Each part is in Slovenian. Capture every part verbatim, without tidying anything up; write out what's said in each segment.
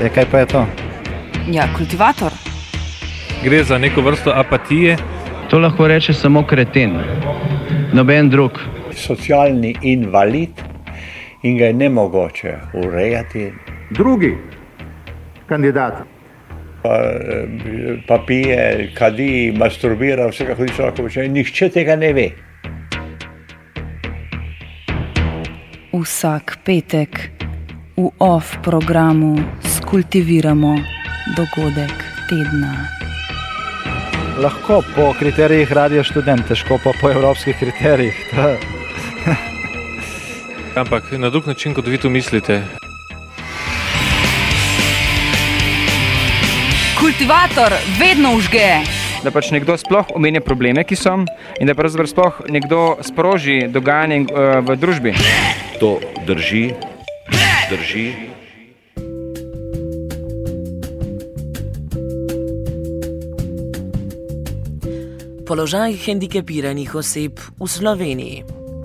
E, kaj pa je to? Ja, kultivator. Gre za neko vrsto apatije. To lahko reče samo kreten, noben drug. Socialni invalid in ga je nemogoče urejati. Drugi kandidat. Pa, pa pije, kadi, masturbira, vsega hudiča lahko počne. Nihče tega ne ve. Vsak petek v off programu skultiviramo dogodek tedna. Lahko po kriterijih Radio Študent, težko pa po evropskih kriterijih. Ampak na drug način, kot vi to mislite. Kultivator vedno užge. Da pač nekdo sploh omenja probleme, ki so, in da pravzaprav sploh nekdo sproži dogajanje uh, v družbi. To drži, drži. Položaj hendikepiranih oseb v Sloveniji.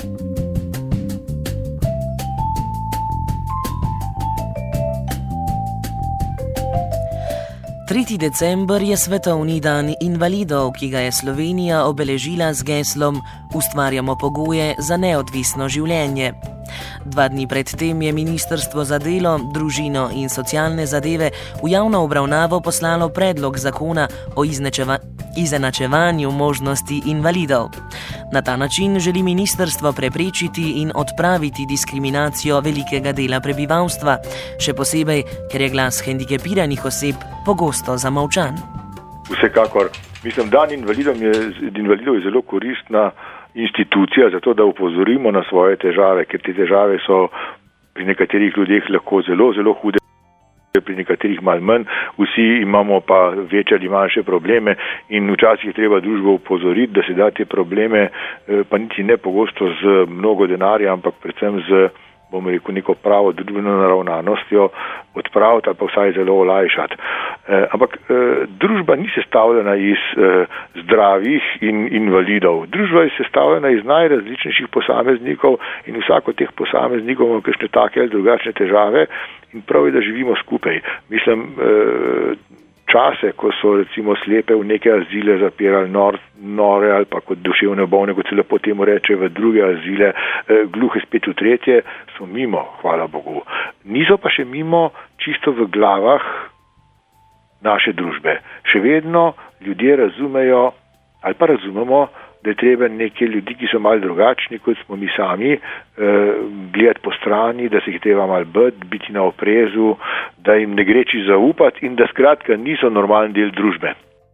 tretji december je svetovni dan invalidov, ki ga je Slovenija obeležila z geslom Ustvarjamo pogoje za neodvisno življenje. Dva dni pred tem je Ministrstvo za delo, družino in socialne zadeve v javno obravnavo poslalo predlog zakona o iznečeva, izenačevanju možnosti invalidov. Na ta način želi ministrstvo preprečiti in odpraviti diskriminacijo velikega dela prebivalstva, še posebej, ker je glas hendikepiranih oseb pogosto zamolčan. Vsekakor, mislim, dan invalidom je, invalidov je zelo koristna institucija za to, da upozorimo na svoje težave, ker te težave so pri nekaterih ljudeh lahko zelo, zelo hude, pri nekaterih malo manj, vsi imamo pa večje ali manjše probleme in včasih je treba družbo upozoriti, da se da te probleme, pa niti ne pogosto z mnogo denarja, ampak predvsem z, bomo rekel, neko pravo družbeno naravnanostjo odpraviti ali pa vsaj zelo olajšati. Eh, ampak eh, družba ni sestavljena iz eh, zdravih in invalidov. Družba je sestavljena iz najrazličnejših posameznikov in vsak od teh posameznikov ima kakšne take ali drugačne težave in prav je, da živimo skupaj. Mislim, eh, čase, ko so recimo slepe v neke azile zapirali nor, nore ali pa kot duševne bolne, kot se lepo temu reče, v druge azile, eh, gluhe spet v tretje, so mimo, hvala Bogu. Niso pa še mimo čisto v glavah naše družbe. Še vedno ljudje razumejo ali pa razumemo, da je treba neke ljudi, ki so malo drugačni, kot smo mi sami, eh, gledati po strani, da se jih treba malo biti, biti na oprezu, da jim ne gre čisto zaupati in da skratka niso normalni del družbe.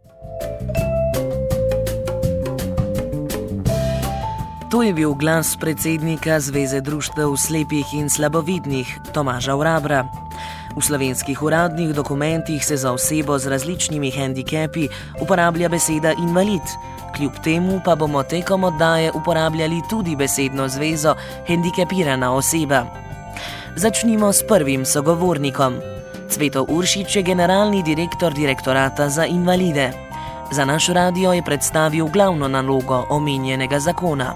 To je bil glas predsednika Zveze društev slepih in slabovidnih Tomaža Vrabra. V slovenskih uradnih dokumentih se za osebo z različnimi hendikepi uporablja beseda invalid. Kljub temu pa bomo tekom oddaje uporabljali tudi besedno zvezo hendikepirana oseba. Začnimo s prvim sogovornikom. Cveto Uršič je generalni direktor direktorata za invalide. Za naš radio je predstavil glavno nalogo omenjenega zakona.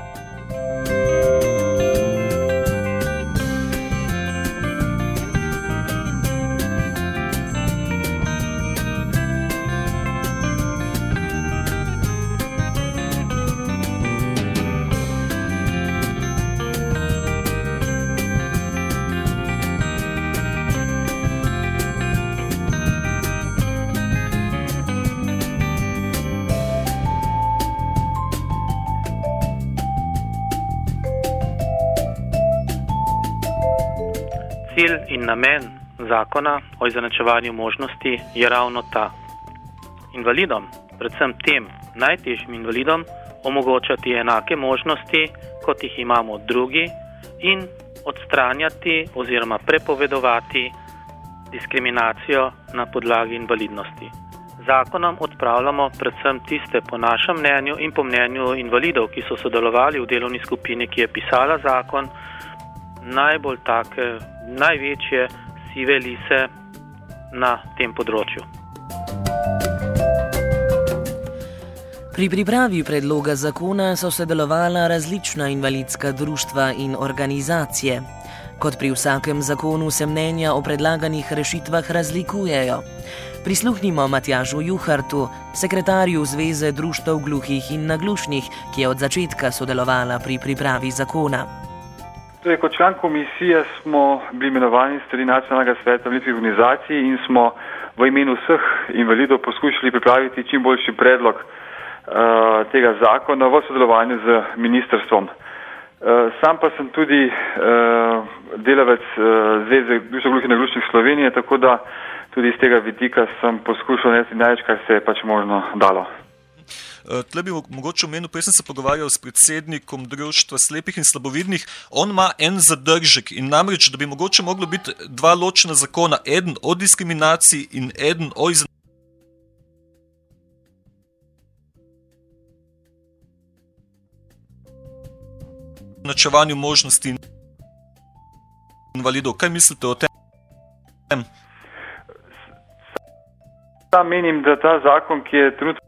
Cilj in namen zakona o izenačevanju možnosti je ravno ta. Invalidom, predvsem tem najtežjim invalidom, omogočati enake možnosti, kot jih imamo drugi, in odstranjati oziroma prepovedovati diskriminacijo na podlagi invalidnosti. Zakonom odpravljamo predvsem tiste, po našem mnenju in po mnenju invalidov, ki so sodelovali v delovni skupini, ki je pisala zakon, najbolj take, največje sive lise na tem področju. Pri pripravi predloga zakona so sodelovala različna invalidska društva in organizacije. Kot pri vsakem zakonu se mnenja o predlaganih rešitvah razlikujejo. Prisluhnimo Matjažu Juhartu, sekretarju Zveze društev gluhih in naglušnih, ki je od začetka sodelovala pri pripravi zakona. Torej, kot član komisije smo bili imenovani s strani Nacionalnega sveta invalidskih organizacij in smo v imenu vseh invalidov poskušali pripraviti čim boljši predlog uh, tega zakona v sodelovanju z ministrstvom. Uh, sam pa sem tudi uh, delavec uh, Zveze društev gluhih in naglušnih Slovenije, tako da tudi iz tega vidika sem poskušal narediti največ, kar se je pač možno dalo. Tle bi mogoče omenil, prej sem se pogovarjal s predsednikom društva slepih in slabovidnih, on ima en zadržek in namreč, da bi mogoče moglo biti dva ločena zakona, eden o diskriminaciji in eden o izenačevanju možnosti invalidov. Kaj mislite o tem? Sam menim, da ta zakon, ki je trenutno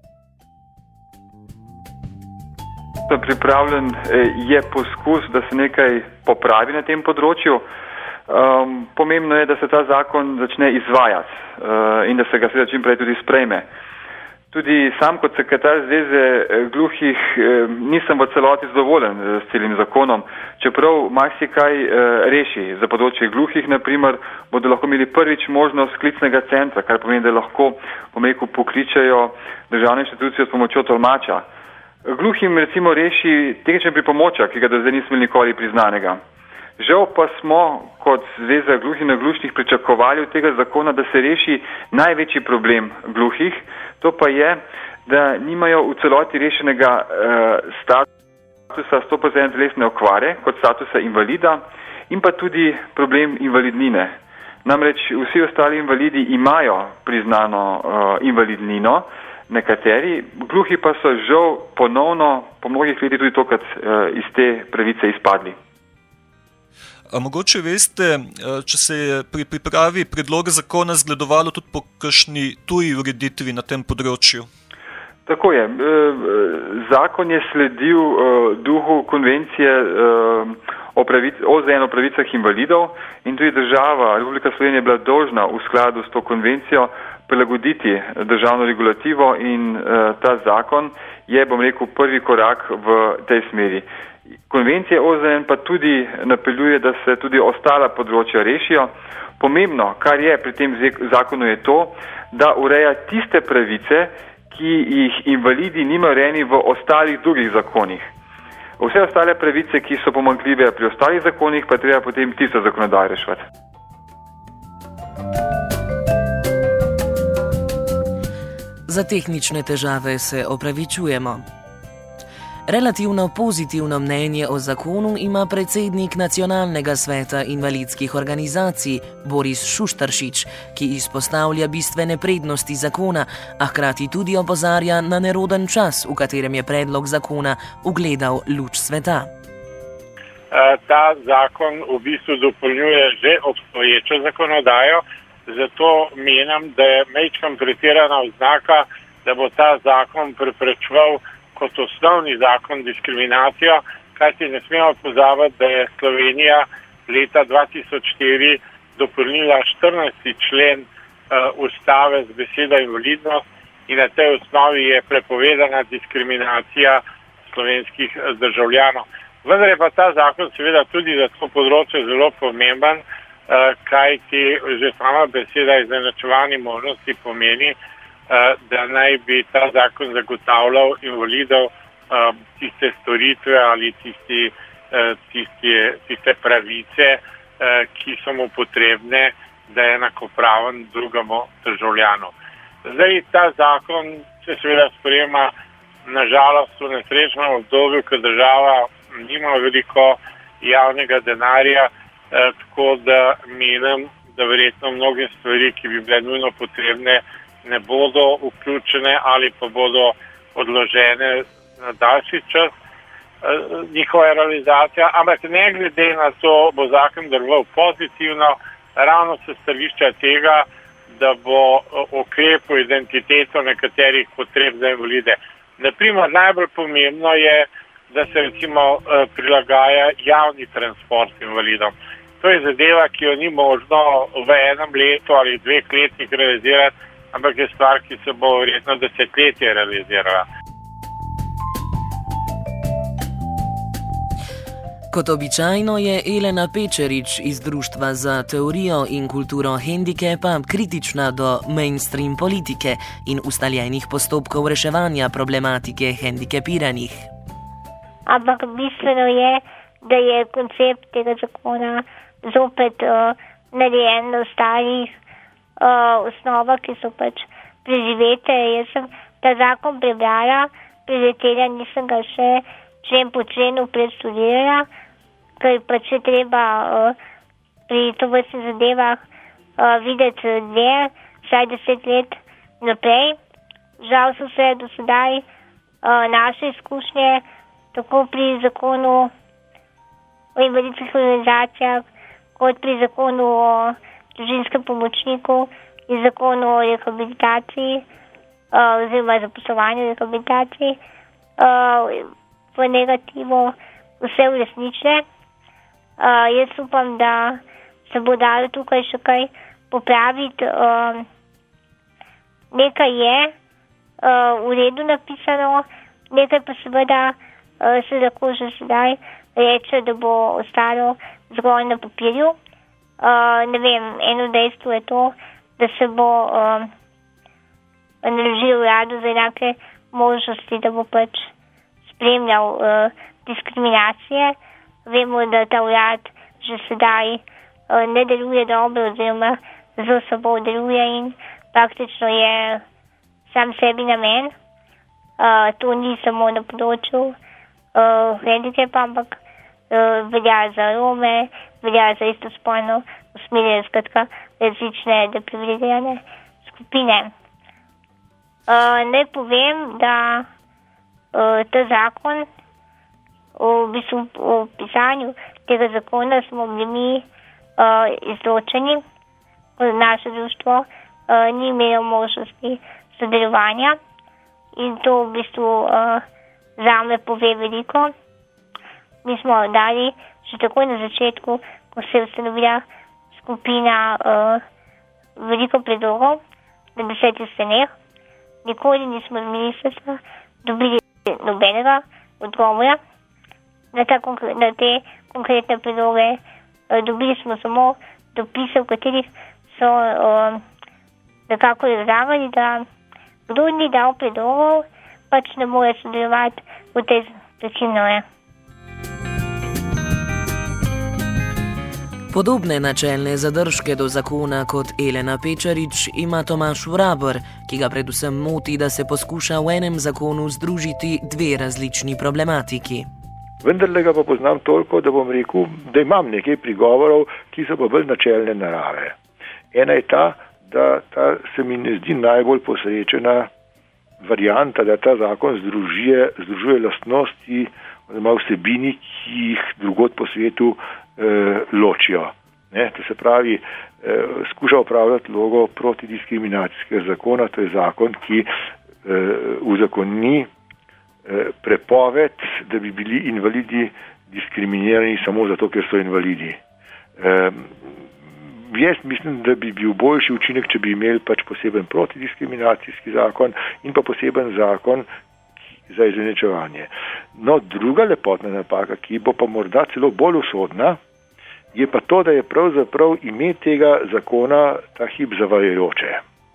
pripravljen, je poskus, da se nekaj popravi na tem področju. Um, pomembno je, da se ta zakon začne izvajati uh, in da se ga seveda čim prej tudi sprejme. Tudi sam kot sekretar Zveze gluhih eh, nisem v celoti zadovoljen s celim zakonom, čeprav marsikaj eh, reši. Za področje gluhih, na primer, bodo lahko imeli prvič možnost sklicnega centra, kar pomeni, da lahko pomeku pokličajo državne inštitucije s pomočjo tolmača. Gluhim recimo reši tehničen pripomoček, ki ga do zdaj nismo nikoli priznanega. Žal pa smo kot Zveza gluhih in naglušnih pričakovali od tega zakona, da se reši največji problem gluhih, to pa je, da nimajo v celoti rešenega eh, statusa sto procentne telesne okvare kot statusa invalida in pa tudi problem invalidnine. Namreč vsi ostali invalidi imajo priznano eh, invalidnino, nekateri, gluhi pa so žal ponovno po mnogih letih tudi tokrat eh, iz te pravice izpadli. A mogoče veste, če se je pri pripravi predloga zakona zgledovalo tudi po kakšni tuji ureditvi na tem področju? Tako je. Zakon je sledil duhu konvencije o O Z N o pravicah invalidov in tudi država, Republika Slovenija, je bila dolžna v skladu s to konvencijo prilagoditi državno regulativo in ta zakon je, bom rekel, prvi korak v tej smeri. Konvencija O Z N pa tudi napeljuje, da se tudi ostala področja rešijo. Pomembno, kar je pri tem zakonu, je to, da ureja tiste pravice, ki jih invalidi nimajo urejeni v ostalih drugih zakonih. Vse ostale pravice, ki so pomanjkljive pri ostalih zakonih, pa treba potem tisto zakonodajo reševati. Za tehnične težave se opravičujemo. Relativno pozitivno mnenje o zakonu ima predsednik Nacionalnega sveta invalidskih organizacij Boris Šuštaršič, ki izpostavlja bistvene prednosti zakona, a hkrati tudi opozarja na neroden čas, v katerem je predlog zakona ugledal luč sveta. Ta zakon v bistvu dopolnjuje že obstoječo zakonodajo, zato menim, da je majčkeno pretirana oznaka, da bo ta zakon preprečeval kot osnovni zakon diskriminacijo, kajti ne smemo pozabiti, da je Slovenija leta dva tisoč štiri dopolnila štirinajsti člen uh, ustave z besedo invalidnost in na tej osnovi je prepovedana diskriminacija slovenskih državljanov. Vendar je pa ta zakon seveda tudi za to področje zelo pomemben, uh, kajti že sama beseda izenačevanje možnosti pomeni, da naj bi ta zakon zagotavljal invalidov um, tiste storitve ali tisti, uh, tisti, tiste pravice, uh, ki so mu potrebne, da je enakopraven drugemu državljanu. Zdaj ta zakon se seveda sprejema nažalost v nesrečnem obdobju, ker država nima veliko javnega denarja, uh, tako da menim, da verjetno mnoge stvari, ki bi bile nujno potrebne, ne bodo vključene ali pa bodo odložene na daljši čas njihova realizacija, ampak ne glede na to bo zakon deloval pozitivno, ravno se stališča tega, da bo okrepil identiteto nekaterih potreb za invalide. Naprimer, najbolj pomembno je, da se recimo prilagaja javni transport invalidom. To je zadeva, ki jo ni možno v enem letu ali dveh letih realizirati, ampak je stvar, ki se bo verjetno desetletje realizirala. Kot običajno je Elena Pečerič iz Društva za teorijo in kulturo hendikepa kritična do mainstream politike in ustaljenih postopkov reševanja problematike hendikepiranih. Ampak bistveno je, da je koncept tega zakona zopet uh, narejen na starih uh, osnovah, ki so pač preživete. Jaz sem ta zakon prebrala, preletela, nisem ga še člen po členu predstudirala, ker pač je treba uh, pri tovrstnih zadevah uh, videti dve, vsaj deset let naprej. Žal so se do sedaj uh, naše izkušnje tako pri zakonu o invalidskih organizacijah, kot pri zakonu o družinskem pomočniku in zakonu o rehabilitaciji uh, oziroma zaposlovanju rehabilitaciji uh, v negativu vse uresničile. Uh, jaz upam, da se bo dalo tukaj še kaj popraviti. Uh, nekaj je uh, v redu napisano, nekaj pa seveda uh, se lahko že sedaj reče, da bo ostalo zgolj na papirju. Uh, ne vem, eno dejstvo je to, da se bo uh, naložil uradu za enake možnosti, da bo pač spremljal uh, diskriminacije. Vemo, da ta urad že sedaj uh, ne deluje dobro oziroma zelo slabo deluje in praktično je sam sebi namen. Uh, to ni samo na področju uh, hendikepa, ampak uh, velja za Rome, velja za istospolno usmerjene, skratka različne deprivilegirane skupine. Uh, ne povem, da uh, ta zakon, v bistvu v pisanju tega zakona smo bili mi uh, izločeni, kot naše društvo uh, ni imelo možnosti sodelovanja in to v bistvu uh, zame pove veliko. Mi smo dali že takoj na začetku, ko se je ustanovila skupina, uh, veliko predlogov na desetih straneh. Nikoli nismo z ministrstva dobili nobenega odgovora na, ta, na te konkretne predloge. Uh, dobili smo samo dopise, v katerih so uh, nekako razlagali, da kdo ni dal predlogov, pač ne more sodelovati v tej začinove. Podobne načelne zadržke do zakona kot Elena Pečerič ima Tomaž Vrabor, ki ga predvsem moti, da se poskuša v enem zakonu združiti dve različni problematiki. Vendarle ga pa poznam toliko, da bom rekel, da imam nekaj prigovorov, ki so pa bolj načelne narave. Ena je ta, da ta se mi ne zdi najbolj posrečena varianta, da ta zakon združuje, združuje lastnosti oziroma vsebini, ki jih drugod po svetu eh, ločijo. Ne? To se pravi, eh, skuša upravljati vlogo protidiskriminacijskega zakona, to je zakon, ki eh, uzakoni prepoved, da bi bili invalidi diskriminirani samo zato, ker so invalidi. E, jaz mislim, da bi bil boljši učinek, če bi imeli pač poseben protidiskriminacijski zakon in pa poseben zakon za izenačevanje. No, druga lepotna napaka, ki bo pa morda celo bolj usodna, je pa to, da je pravzaprav ime tega zakona ta hip zavajajoče.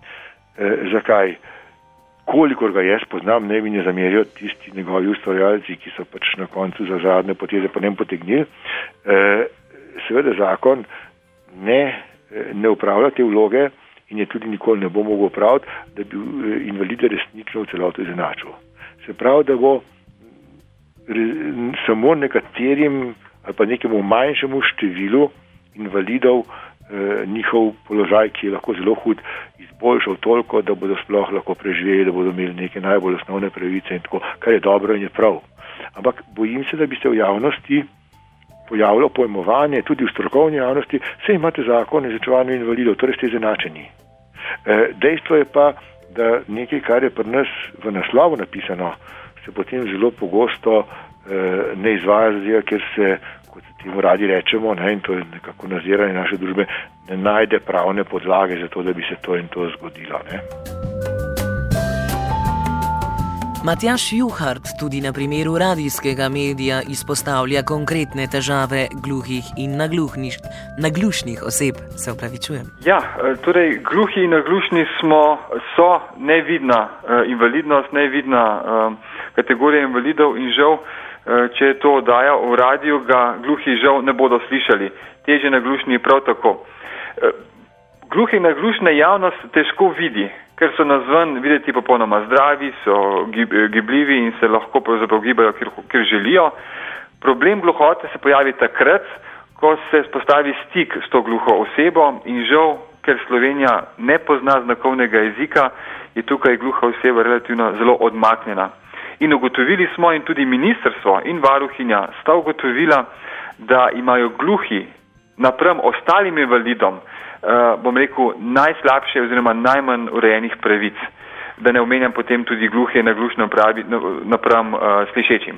E, zakaj? Kolikor ga jaz poznam, ne mi ne zamerijo tisti njegovi ustvarjalci, ki so pač na koncu za zadnje poteze po njem potegnili. E, seveda zakon ne, ne upravlja te vloge in je tudi nikoli ne bo mogel upraviti, da bi invalide resnično v celoti izenačil. Se pravi, da bo re, samo nekaterim ali pa nekemu manjšemu številu invalidov eh, njihov položaj, ki je lahko zelo hud, izboljšal toliko, da bodo sploh lahko preživeli, da bodo imeli neke najbolj osnovne pravice in tako, kar je dobro in je prav. Ampak bojim se, da bi se v javnosti pojavilo pojmovanje, tudi v strokovni javnosti, saj imate zakon o izenačevanju invalidov, torej ste izenačeni. Eh, dejstvo je pa, da nekaj, kar je pri nas v naslovu napisano, se potem zelo pogosto eh, ne izvaja, ker se kot se temu radi rečemo, ne, in to je nekako naziranje naše družbe, ne najde pravne podlage za to, da bi se to in to zgodilo. Ne. Matjaž Juhart tudi na primeru radijskega medija izpostavlja konkretne težave gluhih in naglušnih, naglušnih oseb. Se opravičujem. Ja, torej gluhi in naglušni smo, so nevidna uh, invalidnost, nevidna uh, kategorija invalidov in žal, uh, če je to oddaja v radiju, ga gluhi žal ne bodo slišali. Težje naglušni prav tako. Uh, gluhi in naglušne javnost težko vidi, ker so nazven videti popolnoma zdravi, so gibljivi in se lahko pravzaprav gibajo, kjer, kjer želijo. Problem gluhote se pojavi takrat, ko se spostavi stik s to gluho osebo in žal, ker Slovenija ne pozna znakovnega jezika, je tukaj gluha oseba relativno zelo odmaknjena. In ugotovili smo, in tudi ministrstvo in varuhinja sta ugotovila, da imajo gluhi napram ostalim invalidom, Uh, bom rekel, najslabše oziroma najmanj urejenih pravic, da ne omenjam potem tudi gluhe in naglušne napram uh, slišečim.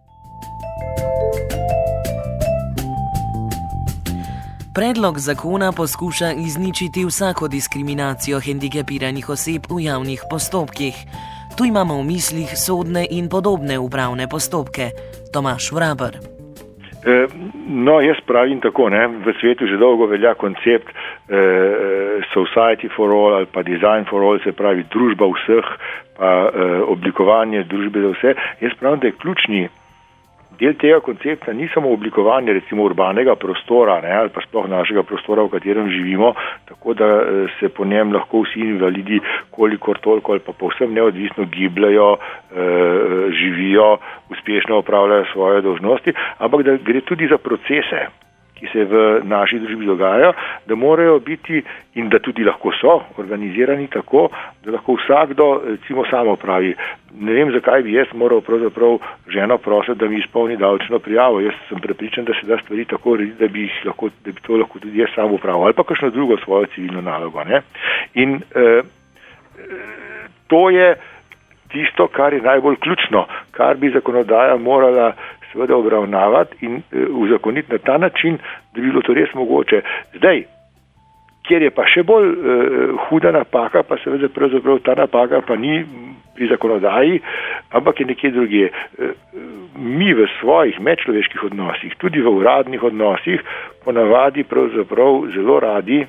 Predlog zakona poskuša izničiti vsako diskriminacijo hendikepiranih oseb v javnih postopkih. Tu imamo v mislih sodne in podobne upravne postopke. Tomaž Vraber. No, jaz pravim tako, ne, v svetu že dolgo velja koncept eh, society for all ali pa design for all, se pravi družba vseh, pa eh, oblikovanje družbe za vse. Jaz pravim, da je ključni del tega koncepta ni samo oblikovanje recimo urbanega prostora, ne, ali pa sploh našega prostora, v katerem živimo, tako da se po njem lahko vsi invalidi kolikor toliko ali pa povsem neodvisno gibljajo, eh, živijo, uspešno opravljajo svoje dolžnosti, ampak da gre tudi za procese, ki se v naši družbi dogajajo, da morajo biti in da tudi lahko so organizirani tako, da lahko vsakdo recimo samo pravi. Ne vem, zakaj bi jaz moral pravzaprav ženo prositi, da mi izpolni davčno prijavo. Jaz sem prepričan, da se da stvari tako rediti, da bi, lahko, da bi to lahko tudi jaz sam upravil ali pa kakšno drugo svojo civilno nalogo. Ne? In eh, to je tisto, kar je najbolj ključno, kar bi zakonodaja morala seveda obravnavati in uh, uzakoniti na ta način, da bi bilo to res mogoče. Zdaj, kjer je pa še bolj uh, huda napaka, pa seveda pravzaprav ta napaka pa ni pri zakonodaji, ampak je nekje drugje. Uh, mi v svojih medčloveških odnosih, tudi v uradnih odnosih, ponavadi pravzaprav zelo radi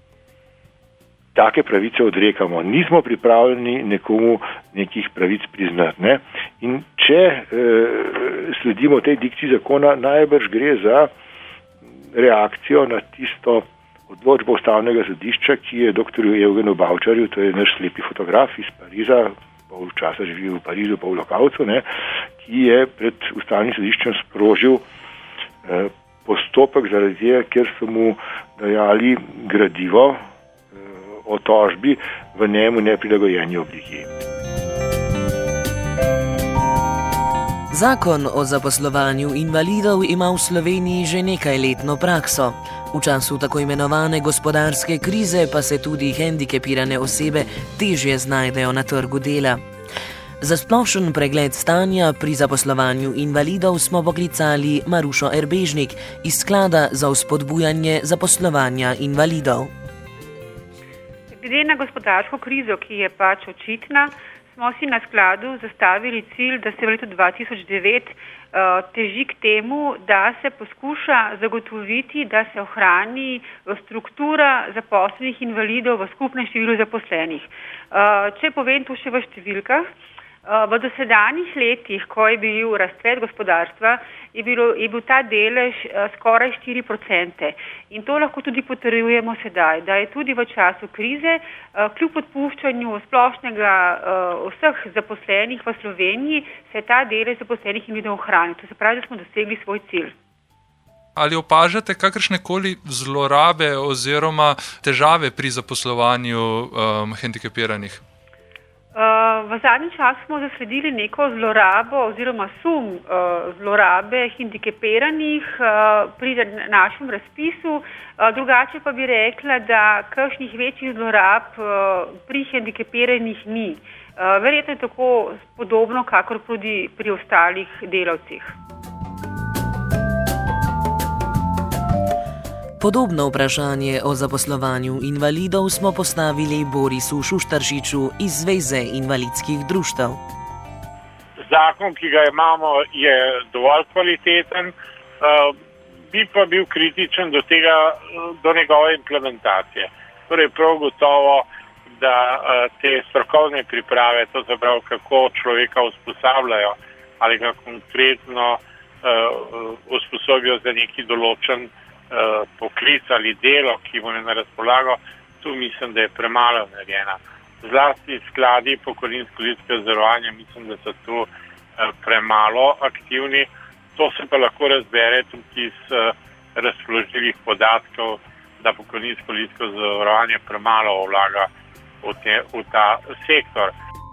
take pravice odrekamo. Nismo pripravljeni nekomu nekih pravic priznati. Ne? In če e, sledimo tej dikciji zakona, najbrž gre za reakcijo na tisto odločbo ustavnega sodišča, ki je doktorju Evgenu Bavčarju, to je naš slepi fotograf iz Pariza, pol časa živi v Parizu, pa v Lokavcu, ne? Ki je pred ustavnim sodiščem sprožil e, postopek zaradi tega, ker so mu dajali gradivo o tožbi v njemu neprilagojeni obliki. Zakon o zaposlovanju invalidov ima v Sloveniji že nekajletno prakso. V času tako imenovane gospodarske krize pa se tudi hendikepirane osebe težje znajdejo na trgu dela. Za splošen pregled stanja pri zaposlovanju invalidov smo poklicali Marušo Erbežnik iz Sklada za vzpodbujanje zaposlovanja invalidov. Glede na gospodarsko krizo, ki je pač očitna, smo si na skladu zastavili cilj, da se v letu dva tisoč devet uh, teži k temu, da se poskuša zagotoviti, da se ohrani struktura zaposlenih invalidov v skupnem številu zaposlenih. Uh, če povem tu še v številkah, uh, v dosedanjih letih, ko je bil razcvet gospodarstva, je, bilo, je bil ta delež uh, skoraj štiri procente. In to lahko tudi potrjujemo sedaj, da je tudi v času krize, uh, kljub odpuščanju splošnega uh, vseh zaposlenih v Sloveniji, se je ta delež zaposlenih invalidov ohranil. To se pravi, da smo dosegli svoj cilj. Ali opažate kakršnekoli zlorabe oziroma težave pri zaposlovanju um, hendikepiranih? Uh, v zadnjem času smo zasledili neko zlorabo oziroma sum uh, zlorabe hendikepiranih uh, pri našem razpisu. Uh, drugače pa bi rekla, da kakšnih večjih zlorab uh, pri hendikepiranih ni. Uh, verjetno je tako podobno, kakor tudi pri ostalih delavcih. Podobno vprašanje o zaposlovanju invalidov smo postavili Borisu Šuštaršiču iz Zveze invalidskih društev. Zakon, ki ga imamo, je dovolj kvaliteten, bi pa bil kritičen do tega, do njegove implementacije. Torej prav gotovo, da te strokovne priprave, to se pravi, kako človeka usposabljajo ali ga konkretno usposobijo za neki določen poklic ali delo, ki mu je na razpolago, tu mislim, da je premalo narejena. Zlasti skladi pokojninsko-invalidskega zavarovanja, mislim, da so tu premalo aktivni. To se pa lahko razbere tudi iz razpoložljivih podatkov, da pokojninsko-invalidsko zavarovanje premalo vlaga v, te, v ta sektor.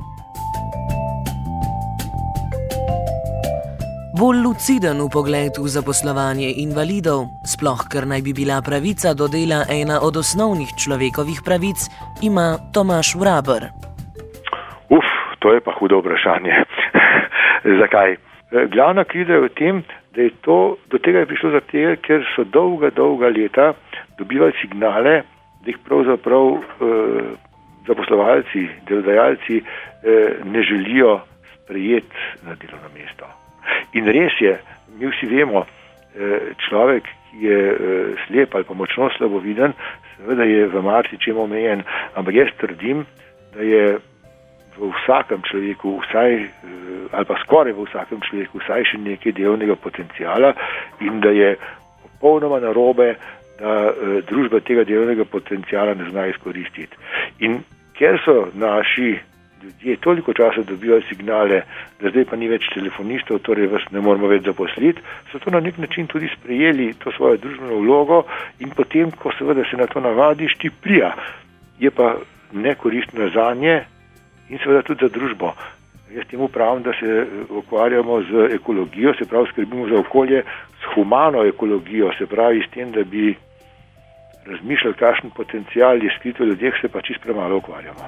Bolj luciden vpogled v zaposlovanje invalidov, sploh ker naj bi bila pravica do dela ena od osnovnih človekovih pravic, ima Tomaž Vraber. Uf, to je pa hudo vprašanje. Zakaj? Glavna krivda je v tem, da je to, do tega je prišlo zato, ker so dolga, dolga leta dobivali signale, da jih pravzaprav eh, zaposlovalci, delodajalci eh, ne želijo sprejeti na delovno mesto. In res je, mi vsi vemo, človek, ki je slep ali pa močno slaboviden, seveda je v marsičem omejen, ampak jaz trdim, da je v vsakem človeku vsaj, ali pa skoraj v vsakem človeku vsaj še nekaj delovnega potencijala in da je popolnoma narobe, da družba tega delovnega potencijala ne zna izkoristiti. In ker so naši ljudje toliko časa dobivali signale, da zdaj pa ni več telefonistov, torej vas ne moramo več zaposliti, so to na nek način tudi sprejeli to svojo družbeno vlogo in potem, ko seveda se na to navadiš, ti prija. Je pa nekoristno za nje in seveda tudi za družbo. Jaz temu pravim, da se ukvarjamo z ekologijo, se pravi skrbimo za okolje, s humano ekologijo, se pravi s tem, da bi razmišljali, kakšen potencial je skrit v ljudeh, se pa čisto premalo ukvarjamo.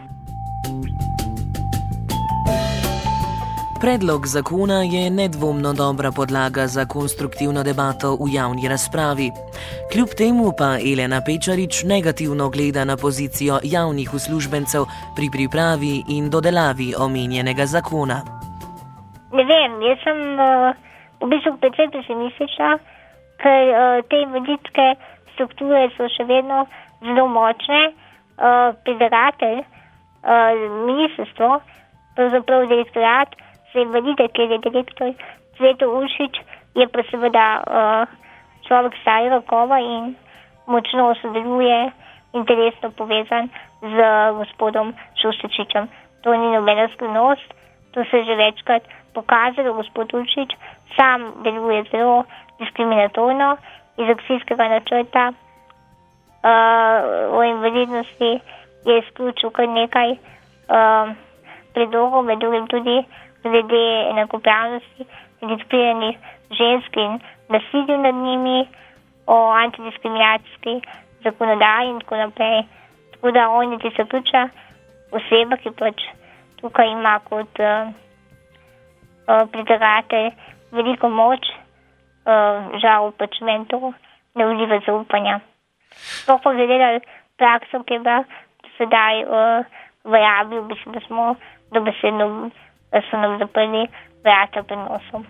Predlog zakona je nedvomno dobra podlaga za konstruktivno debato v javni razpravi. Kljub temu pa Elena Pečarič negativno gleda na pozicijo javnih uslužbencev pri pripravi in dodelavi omenjenega zakona. Ne vem, jaz sem uh, v bistvu precej pesimistična, ker uh, te invalidske strukture so še vedno zelo močne. Uh, predlagatelj, uh, ministrstvo, pravzaprav direktorat, za invalide, ker je direktor Cveto Uršič, je pa seveda uh, človek starega kova in močno sodeluje in telesno povezan z gospodom Šuštaršičem. To ni nobena skrivnost, to se je že večkrat pokazalo. Gospod Uršič sam deluje zelo diskriminatorno iz akcijskega načrta uh, o invalidnosti je izključil kar nekaj uh, predlogov, med drugim tudi glede enakopravnosti diskriminiranih žensk in nasilju nad njimi, o antidiskriminacijski zakonodaji in tako naprej. Tako da on je tista ključna oseba, ki pač tukaj ima kot uh, uh, predlagatelj veliko moč, uh, žal pač meni to ne vliva zaupanja. Sploh pa glede prakso, ki je bila sedaj uh, v javi, mislim, da smo dobesedno da so nam zaprli vrata pred nosom.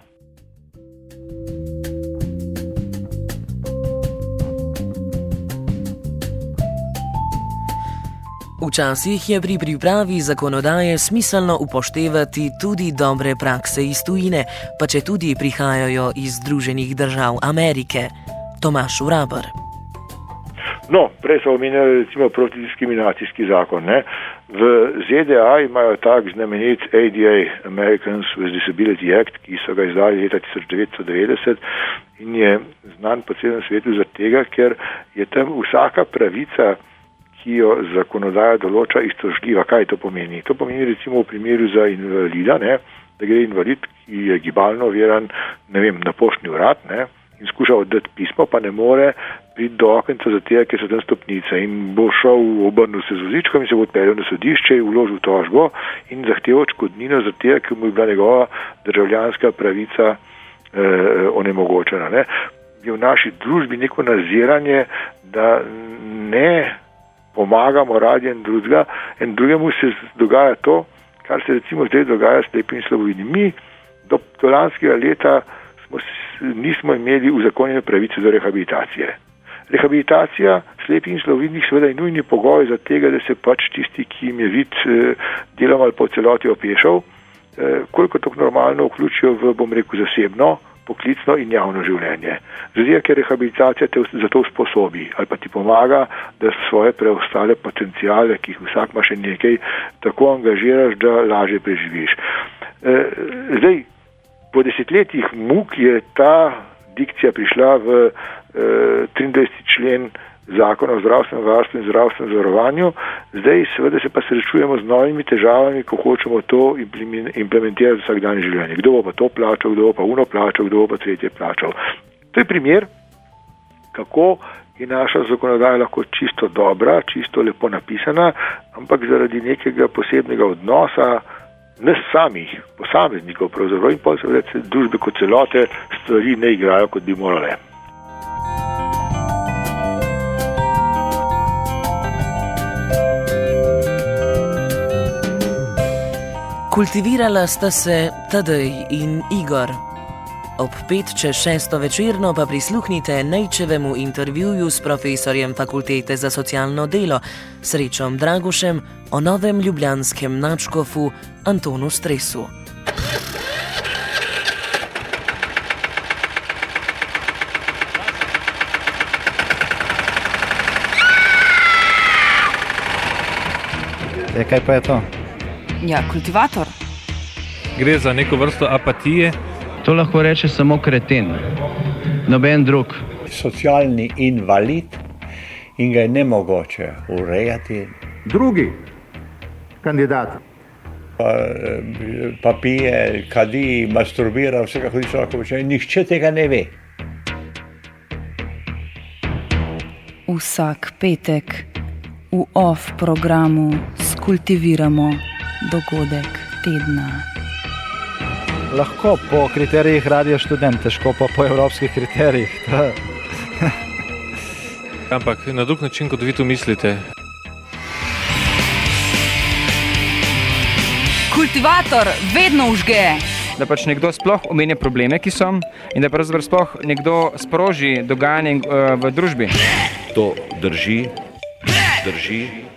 Včasih je pri pripravi zakonodaje smiselno upoštevati tudi dobre prakse iz tujine, pa če tudi prihajajo iz Združenih držav Amerike. Tomaž Vraber. No, prej so omenjali recimo protidiskriminacijski zakon. Ne? V Z D A imajo tak znamenit A D A, Americans with Disability Act, ki so ga izdali leta tisoč devetsto devetdeset in je znan po celem svetu zaradi tega, ker je tam vsaka pravica, ki jo zakonodaja določa, iztožljiva. Kaj to pomeni? To pomeni recimo v primeru za invalida, ne? Da gre invalid, ki je gibalno oviran, ne vem, na poštni urad, ne? In skuša oddati pismo, pa ne more priti do okenca za tega, ker so tam stopnice in bo šel obrnil se z vozičkom in se bo odpeljal na sodišče in vložil tožbo in zahteval odškodnino za tega, ker mu je bila njegova državljanska pravica eh, onemogočena. Ne? Je v naši družbi neko naziranje, da ne pomagamo radi en drugega, en drugemu se dogaja to, kar se recimo zdaj dogaja slepim in slabovidnim. Mi do, do lanskega leta smo, nismo imeli uzakonjene pravice do rehabilitacije. Rehabilitacija slepih in slabovidnih seveda je nujni pogoj za tega, da se pač tisti, ki jim je vid deloma ali po celoti opešal, koliko tako normalno vključijo v, bom rekel, zasebno, poklicno in javno življenje. Zdaj, ker rehabilitacija te za to usposobi ali pa ti pomaga, da svoje preostale potencijale, ki jih vsak ima še nekaj, tako angažiraš, da lažje preživiš. Zdaj, po desetletjih muk je ta dikcija prišla v triindvajseti člen Zakona o zdravstvenem varstvu in zdravstvenem zavarovanju. Zdaj seveda se pa srečujemo z novimi težavami, ko hočemo to implementirati v vsakdanje življenje. Kdo bo pa to plačal, kdo bo pa uno plačal, kdo bo pa tretje plačal. To je primer, kako je naša zakonodaja lahko čisto dobra, čisto lepo napisana, ampak zaradi nekega posebnega odnosa nas samih, posameznikov pravzaprav in pa seveda družbe kot celote stvari ne igrajo, kot bi morale. Kultivirala sta se Tadej in Igor. Ob pet čez šesto večerno pa prisluhnite Nejčevemu intervjuju s profesorjem Fakultete za socialno delo Srečom Dragušem o novem ljubljanskem nadškofu Antonu Stresu. E, kaj pa je to? Ja, kultivator. Gre za neko vrsto apatije. To lahko reče samo kreten, noben drug. Socialni invalid in ga je nemogoče urejati. Drugi kandidat. Pa, pa pije, kadi, masturbira, vsega hudiča lahko počne. Nihče tega ne ve. Vsak petek v off programu skultiviramo dogodek tedna. Lahko po kriterijih Radio Študent, težko pa po evropskih kriterijih. Ampak na drug način, kot vi to mislite. Kultivator vedno vžge. Da pač nekdo sploh omenja probleme, ki so, in da pravzaprav sploh nekdo sproži dogajanje v družbi. To drži, drži.